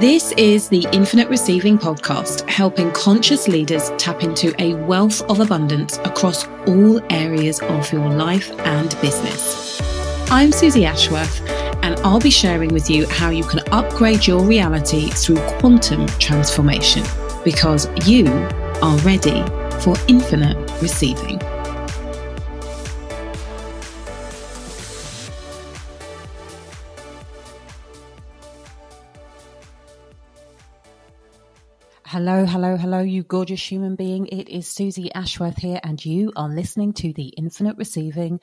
This is the Infinite Receiving Podcast, helping conscious leaders tap into a wealth of abundance across all areas of your life and business. I'm Susie Ashworth, and I'll be sharing with you how you can upgrade your reality through quantum transformation, because you are ready for infinite receiving. Hello, you gorgeous human being. It is Susie Ashworth here, and you are listening to the Infinite Receiving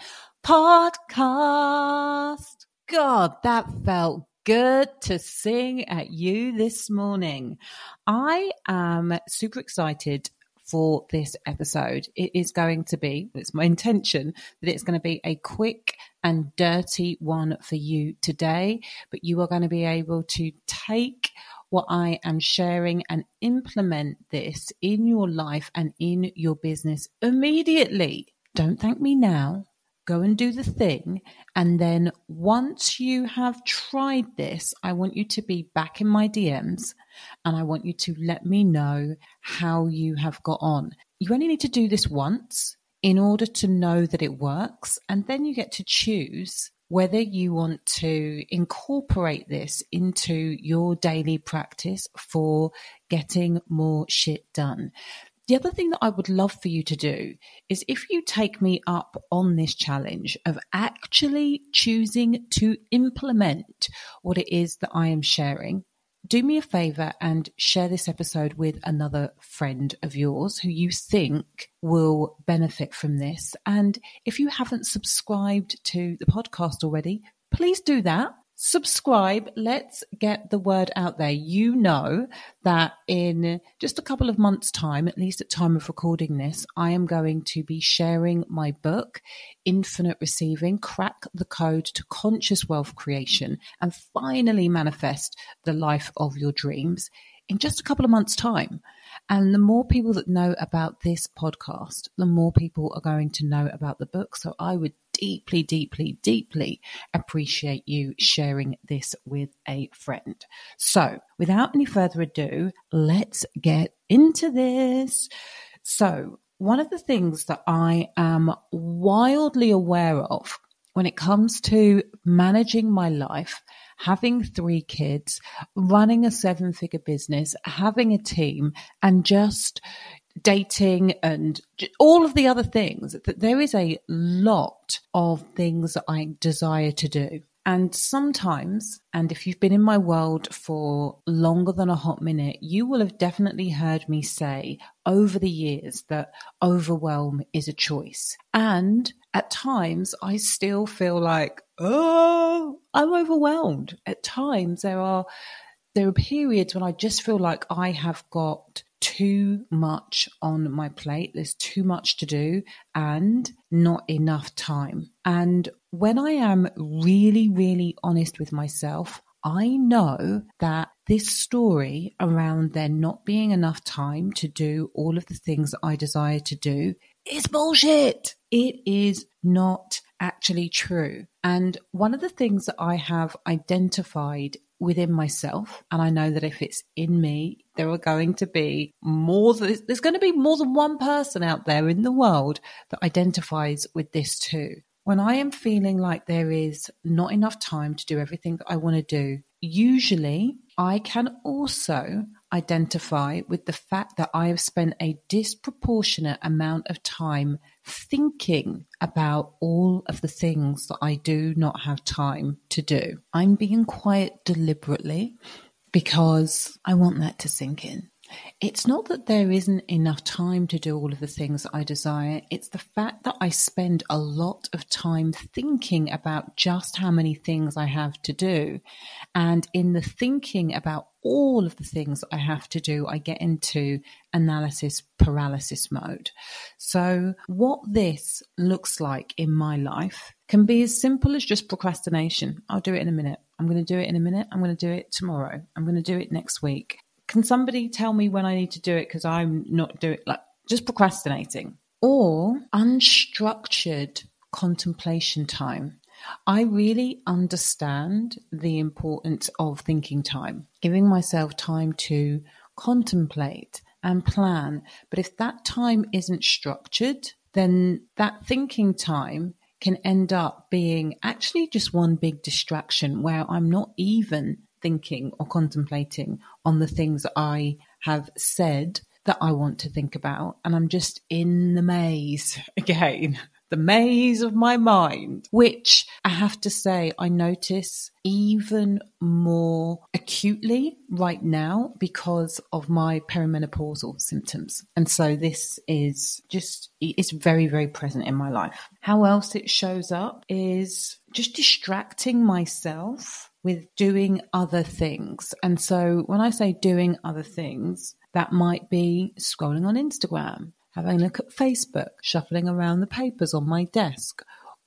Podcast. God, that felt good to sing at you this morning. I am super excited for this episode. It is going to be, it's my intention that it's going to be a quick and dirty one for you today, but you are going to be able to take what I am sharing and implement this in your life and in your business immediately. Don't thank me now. Go and do the thing. And then once you have tried this, I want you to be back in my DMs and I want you to let me know how you have got on. You only need to do this once in order to know that it works. And then you get to choose whether you want to incorporate this into your daily practice for getting more shit done. The other thing that I would love for you to do is, if you take me up on this challenge of actually choosing to implement what it is that I am sharing, do me a favor and share this episode with another friend of yours who you think will benefit from this. And if you haven't subscribed to the podcast already, please do that. Subscribe. Let's get the word out there. You know that in just a couple of months' time, at least at time of recording this, I am going to be sharing my book, Infinite Receiving, Crack the Code to Conscious Wealth Creation and Finally Manifest the Life of Your Dreams, in just a couple of months' time. And the more people that know about this podcast, the more people are going to know about the book. So I would deeply appreciate you sharing this with a friend. So without any further ado, let's get into this. So one of the things that I am wildly aware of when it comes to managing my life, having 3 kids, running a 7-figure business, having a team, and just dating and all of the other things, that there is a lot of things that I desire to do. And sometimes, and if you've been in my world for longer than a hot minute, you will have definitely heard me say over the years that overwhelm is a choice. And at times I still feel like, oh, I'm overwhelmed. At times there are periods when I just feel like I have got too much on my plate. There's too much to do and not enough time. And when I am really honest with myself, I know that this story around there not being enough time to do all of the things that I desire to do is bullshit. It is not actually true. And one of the things that I have identified within myself, and I know that if it's in me, there are going to be there's going to be more than one person out there in the world that identifies with this too. When I am feeling like there is not enough time to do everything that I want to do, usually I can also identify with the fact that I have spent a disproportionate amount of time thinking about all of the things that I do not have time to do. I'm being quiet deliberately because I want that to sink in. It's not that there isn't enough time to do all of the things that I desire. It's the fact that I spend a lot of time thinking about just how many things I have to do. And in the thinking about all of the things I have to do, I get into analysis paralysis mode. So what this looks like in my life can be as simple as just procrastination. I'll do it in a minute. I'm going to do it in a minute. I'm going to do it tomorrow. I'm going to do it next week. Can somebody tell me when I need to do it? Because I'm not doing, like, just procrastinating. Or unstructured contemplation time. I really understand the importance of thinking time, giving myself time to contemplate and plan. But if that time isn't structured, then that thinking time can end up being actually just one big distraction where I'm not even thinking or contemplating on the things that I have said that I want to think about. And I'm just in the maze again, the maze of my mind, which I have to say I notice even more acutely right now because of my perimenopausal symptoms. And so this is just, it's very, very present in my life. How else it shows up is just distracting myself with doing other things. And so when I say doing other things, that might be scrolling on Instagram, having a look at Facebook, shuffling around the papers on my desk,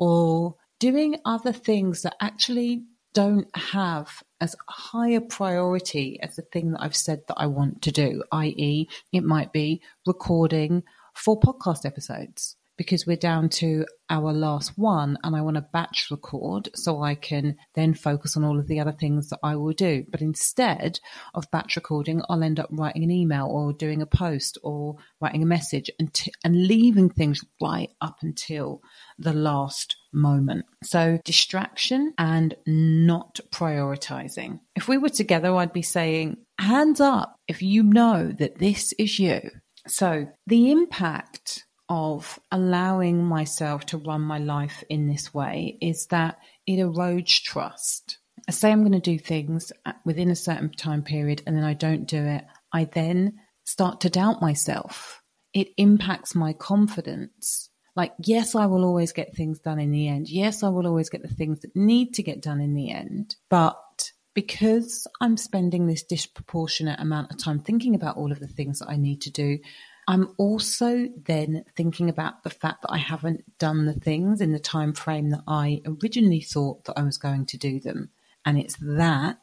or doing other things that actually don't have as high a priority as the thing that I've said that I want to do, i.e. it might be recording 4 podcast episodes because we're down to our last one and I want to batch record so I can then focus on all of the other things that I will do. But instead of batch recording, I'll end up writing an email or doing a post or writing a message and leaving things right up until the last moment. So distraction and not prioritizing. If we were together, I'd be saying, hands up if you know that this is you. So the impact of allowing myself to run my life in this way is that it erodes trust. I say I'm going to do things within a certain time period and then I don't do it. I then start to doubt myself. It impacts my confidence. Like, yes, I will always get things done in the end. Yes, I will always get the things that need to get done in the end. But because I'm spending this disproportionate amount of time thinking about all of the things that I need to do, I'm also then thinking about the fact that I haven't done the things in the time frame that I originally thought that I was going to do them. And it's that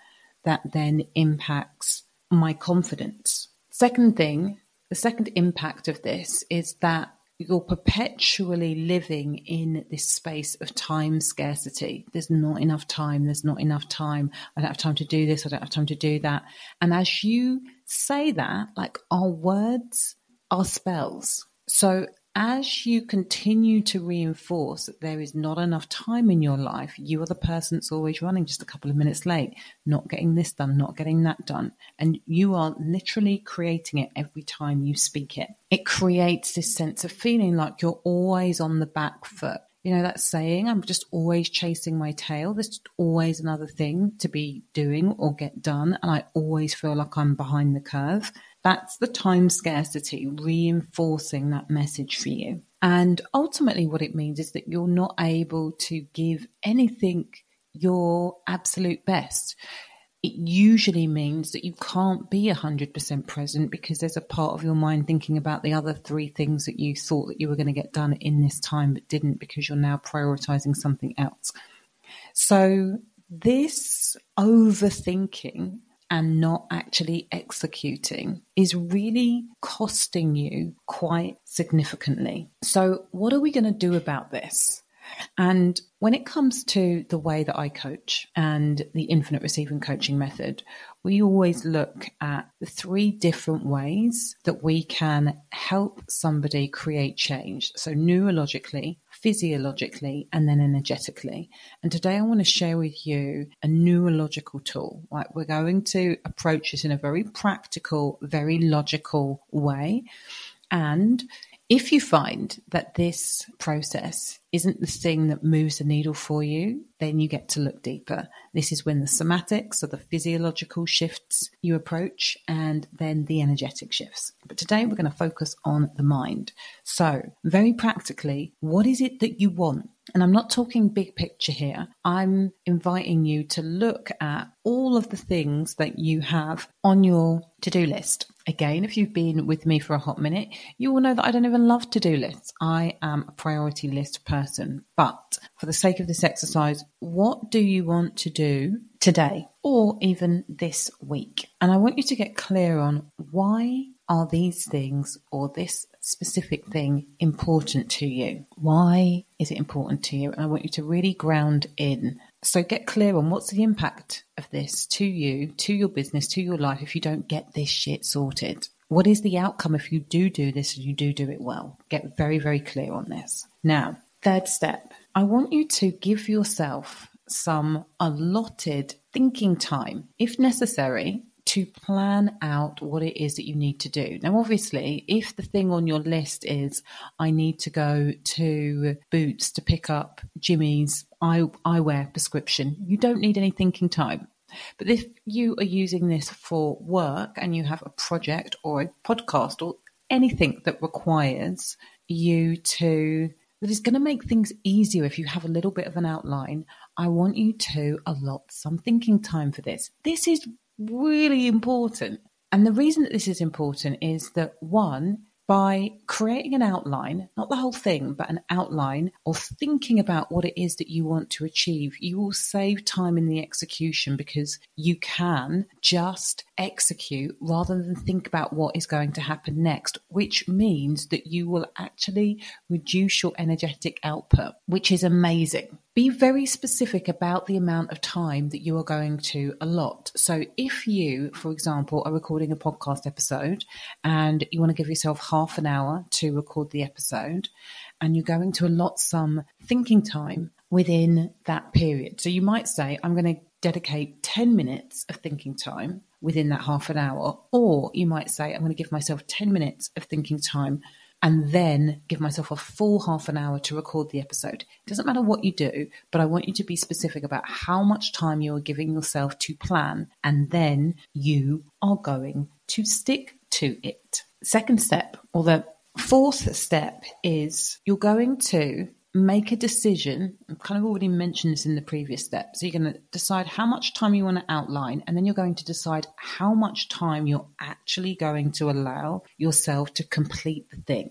then impacts my confidence. Second thing, the second impact of this is that you're perpetually living in this space of time scarcity. There's not enough time. There's not enough time. I don't have time to do this. I don't have time to do that. And as you say that, like, our words are spells. So as you continue to reinforce that there is not enough time in your life, you are the person that's always running just a couple of minutes late, not getting this done, not getting that done. And you are literally creating it every time you speak it. It creates this sense of feeling like you're always on the back foot. You know that saying, I'm just always chasing my tail. There's just always another thing to be doing or get done. And I always feel like I'm behind the curve. That's the time scarcity reinforcing that message for you. And ultimately what it means is that you're not able to give anything your absolute best. It usually means that you can't be 100% present because there's a part of your mind thinking about the other 3 things that you thought that you were going to get done in this time but didn't because you're now prioritizing something else. So this overthinking and not actually executing is really costing you quite significantly. So what are we going to do about this? And when it comes to the way that I coach and the infinite receiving coaching method, we always look at the 3 different ways that we can help somebody create change. So neurologically, physiologically, and then energetically. And today I want to share with you a neurological tool. Right? We're going to approach this in a very practical, very logical way. And if you find that this process isn't the thing that moves the needle for you, then you get to look deeper. This is when the somatics or the physiological shifts you approach and then the energetic shifts. But today we're going to focus on the mind. So very practically, what is it that you want? And I'm not talking big picture here. I'm inviting you to look at all of the things that you have on your to-do list. Again, if you've been with me for a hot minute, you will know that I don't even love to-do lists. I am a priority list person. But for the sake of this exercise, what do you want to do today or even this week? And I want you to get clear on why are these things or this specific thing important to you? Why is it important to you? And I want you to really ground in. So get clear on what's the impact of this to you, to your business, to your life if you don't get this shit sorted. What is the outcome if you do this and you do it well? Get very, very clear on this. Now, third step, I want you to give yourself some allotted thinking time, if necessary, to plan out what it is that you need to do. Now, obviously, if the thing on your list is, I need to go to Boots to pick up Jimmy's eyewear prescription, you don't need any thinking time. But if you are using this for work and you have a project or a podcast or anything that requires you to, that is going to make things easier if you have a little bit of an outline, I want you to allot some thinking time for this. This is really important. And the reason that this is important is that, one, by creating an outline, not the whole thing, but an outline of thinking about what it is that you want to achieve, you will save time in the execution because you can just execute rather than think about what is going to happen next, which means that you will actually reduce your energetic output, which is amazing. Be very specific about the amount of time that you are going to allot. So if you, for example, are recording a podcast episode and you want to give yourself half an hour to record the episode, and you're going to allot some thinking time within that period. So you might say, I'm going to dedicate 10 minutes of thinking time within that half an hour. Or you might say, I'm going to give myself 10 minutes of thinking time and then give myself a full half an hour to record the episode. It doesn't matter what you do, but I want you to be specific about how much time you are giving yourself to plan, and then you are going to stick to it. Second step, or the fourth step, is you're going to make a decision. I've kind of already mentioned this in the previous step. So you're going to decide how much time you want to outline, and then you're going to decide how much time you're actually going to allow yourself to complete the thing.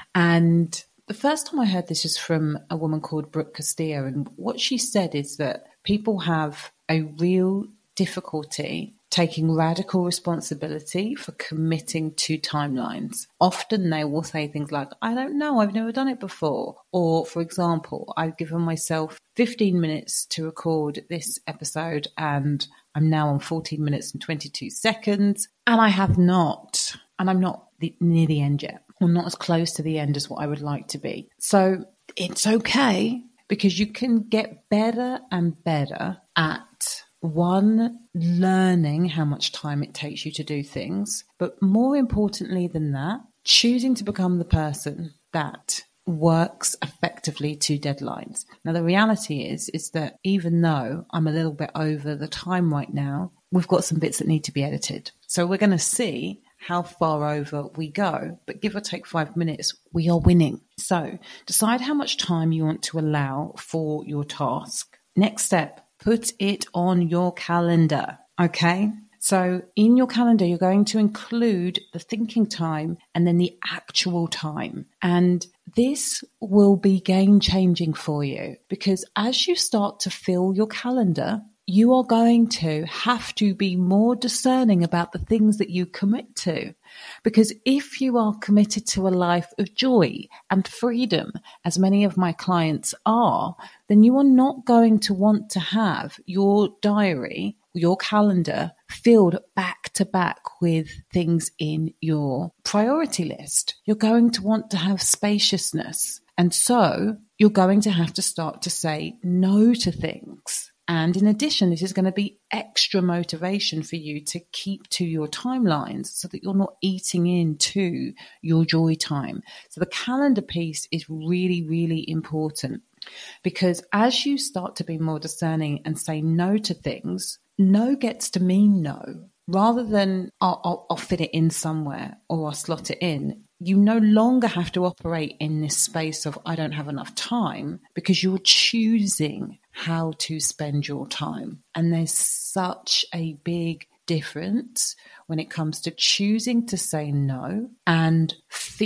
And the first time I heard this is from a woman called Brooke Castillo, and what she said is that people have a real difficulty taking radical responsibility for committing to timelines. Often they will say things like, I don't know, I've never done it before. Or, for example, I've given myself 15 minutes to record this episode and I'm now on 14 minutes and 22 seconds. And I have not, and I'm not near the end yet. I'm not as close to the end as what I would like to be. So it's okay, because you can get better and better at, one, learning how much time it takes you to do things, but more importantly than that, choosing to become the person that works effectively to deadlines. Now, the reality is that even though I'm a little bit over the time right now, we've got some bits that need to be edited. So we're going to see how far over we go, but give or take 5 minutes, we are winning. So decide how much time you want to allow for your task. Next step, put it on your calendar, okay? So in your calendar, you're going to include the thinking time and then the actual time. And this will be game-changing for you, because as you start to fill your calendar, you are going to have to be more discerning about the things that you commit to. Because if you are committed to a life of joy and freedom, as many of my clients are, then you are not going to want to have your diary, your calendar filled back to back with things in your priority list. You're going to want to have spaciousness. And so you're going to have to start to say no to things. And in addition, this is going to be extra motivation for you to keep to your timelines so that you're not eating into your joy time. So the calendar piece is really, really important, because as you start to be more discerning and say no to things, no gets to mean no. Rather than I'll fit it in somewhere or I'll slot it in, you no longer have to operate in this space of I don't have enough time, because you're choosing how to spend your time. And there's such a big difference when it comes to choosing to say no and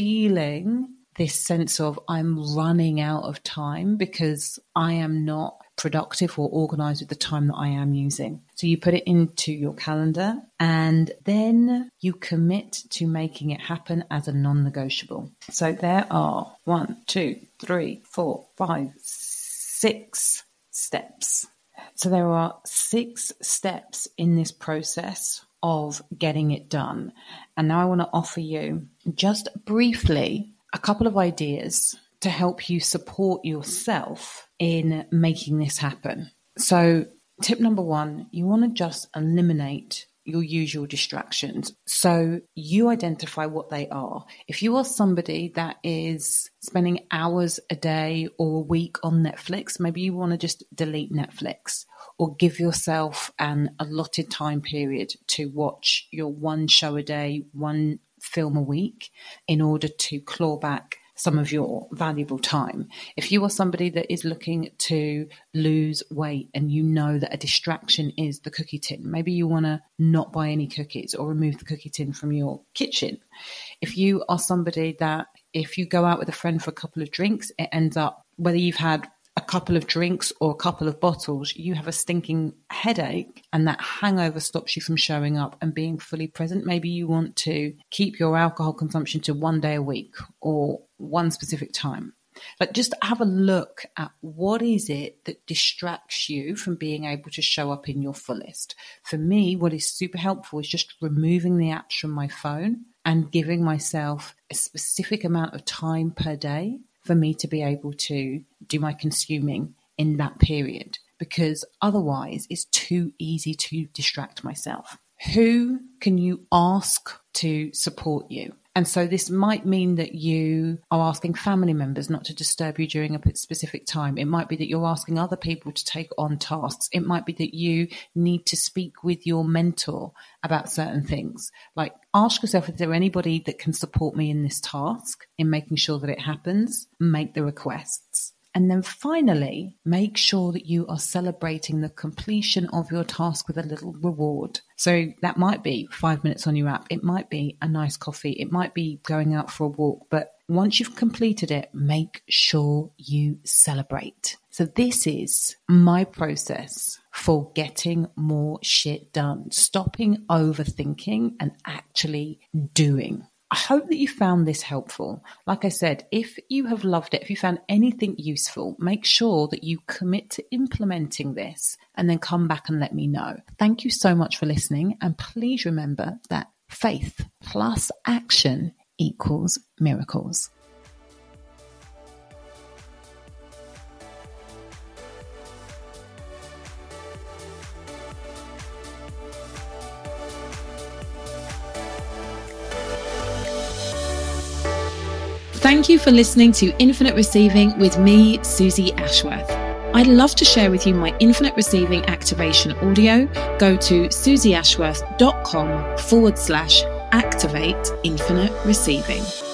feeling this sense of I'm running out of time because I am not productive or organized with the time that I am using. So you put it into your calendar and then you commit to making it happen as a non-negotiable. So there are 1, 2, 3, 4, 5, 6 steps. So there are 6 steps in this process of getting it done. And now I want to offer you just briefly a couple of ideas to help you support yourself in making this happen. So tip number 1, you want to just eliminate your usual distractions. So you identify what they are. If you are somebody that is spending hours a day or a week on Netflix, maybe you want to just delete Netflix or give yourself an allotted time period to watch your one show a day, one film a week in order to claw back some of your valuable time. If you are somebody that is looking to lose weight and you know that a distraction is the cookie tin, maybe you want to not buy any cookies or remove the cookie tin from your kitchen. If you are somebody that if you go out with a friend for a couple of drinks, it ends up, whether you've had a couple of drinks or a couple of bottles, you have a stinking headache and that hangover stops you from showing up and being fully present. Maybe you want to keep your alcohol consumption to 1 day a week or one specific time. But just have a look at what is it that distracts you from being able to show up in your fullest. For me, what is super helpful is just removing the apps from my phone and giving myself a specific amount of time per day for me to be able to do my consuming in that period, because otherwise it's too easy to distract myself. Who can you ask to support you? And so this might mean that you are asking family members not to disturb you during a specific time. It might be that you're asking other people to take on tasks. It might be that you need to speak with your mentor about certain things. Like, ask yourself, is there anybody that can support me in this task, in making sure that it happens? Make the requests. And then finally, make sure that you are celebrating the completion of your task with a little reward. So that might be 5 minutes on your app. It might be a nice coffee. It might be going out for a walk. But once you've completed it, make sure you celebrate. So this is my process for getting more shit done, stopping overthinking and actually doing. I hope that you found this helpful. Like I said, if you have loved it, if you found anything useful, make sure that you commit to implementing this and then come back and let me know. Thank you so much for listening. And please remember that faith plus action equals miracles. Thank you for listening to Infinite Receiving with me, Susie Ashworth. I'd love to share with you my Infinite Receiving activation audio. Go to susieashworth.com/activate infinite receiving.